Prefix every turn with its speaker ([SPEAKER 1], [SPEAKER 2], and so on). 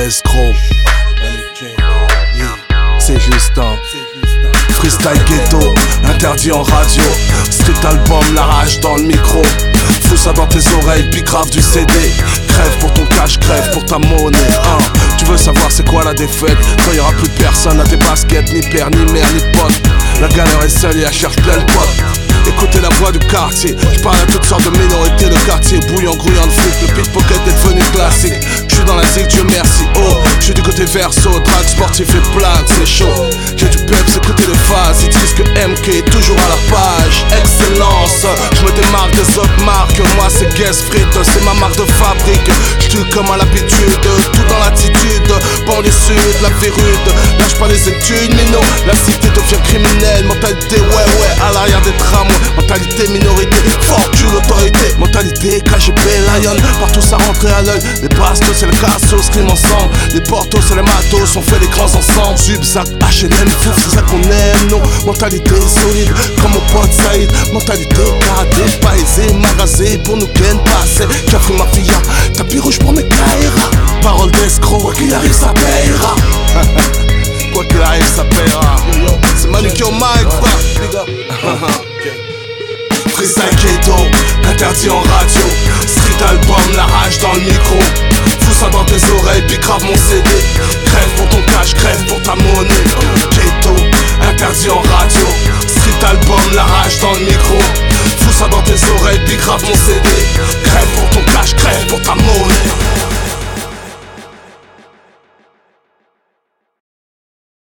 [SPEAKER 1] d'escroc. C'est Justin. Freestyle ghetto, interdit en radio. Street album, la rage dans le micro. Fous ça dans tes oreilles, puis grave du CD. Crève pour ton cash, crève pour ta monnaie. Tu veux savoir c'est quoi la défaite? Quand y'aura plus personne à tes baskets, ni père, ni mère, ni pote. La galère est seule et elle cherche plein de potes. Écoutez la voix du quartier, je parle à toutes sortes de minorités. Le quartier bouillant, grouillant de flics. Le pickpocket est devenu classique. Je suis dans la zig, Dieu merci. Oh, je suis du côté verso, drague sportif et plaque, c'est chaud. J'ai du peps, écoutez les phases. Ils disent que MK est toujours à la page. Excellence, je me démarque des autres marques. Moi c'est Guess Frites, c'est ma marque de fabrique. Je tue comme à l'habitude, tout dans l'attitude. Banlieue sud, la vie rude. Lâche pas les études, mais non. La cité devient criminelle, mentalité ouais, à l'arrière des tramways. Mentalité minorité, fuck you l'autorité. Mentalité KGB, Lion, partout ça rentrait à l'œil. Les bastos c'est le cassos, crime ensemble. Les portos c'est les matos, on fait les grands ensemble. Zubzac, H&M, fouf, c'est ça qu'on aime, non. Mentalité solide, comme mon pote Saïd. Mentalité karaté, pas aisé, magasé pour nous ken passer. Café Mafia, tapis rouge pour mes Kaira. Parole d'escroc, quoi qu'il arrive ça payera. Quoi qu'il arrive ça payera. C'est Manu qui est au mic, frère. Freestyle ghetto, interdit en radio. Street album, la rage dans le micro. Fous ça dans tes oreilles, puis grave mon CD. Crève pour ton cash, crève pour ta monnaie. Ghetto, interdit en radio. Street album, la rage dans le micro. Fous ça dans tes oreilles, puis grave mon CD. Crève pour ton cash, crève pour ta monnaie.